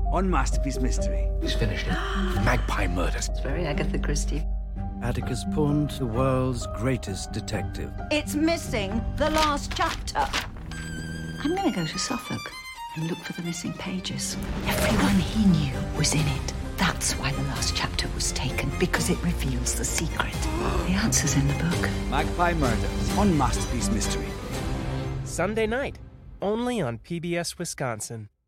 on Masterpiece Mystery. He's finished it. Magpie Murders. It's very Agatha Christie. Atticus Pond, the world's greatest detective. It's missing the last chapter. I'm going to go to Suffolk and look for the missing pages. Everyone he knew was in it. That's why the last chapter was taken, because it reveals the secret. The answer's in the book. Magpie Murders on Masterpiece Mystery. Sunday night, only on PBS Wisconsin.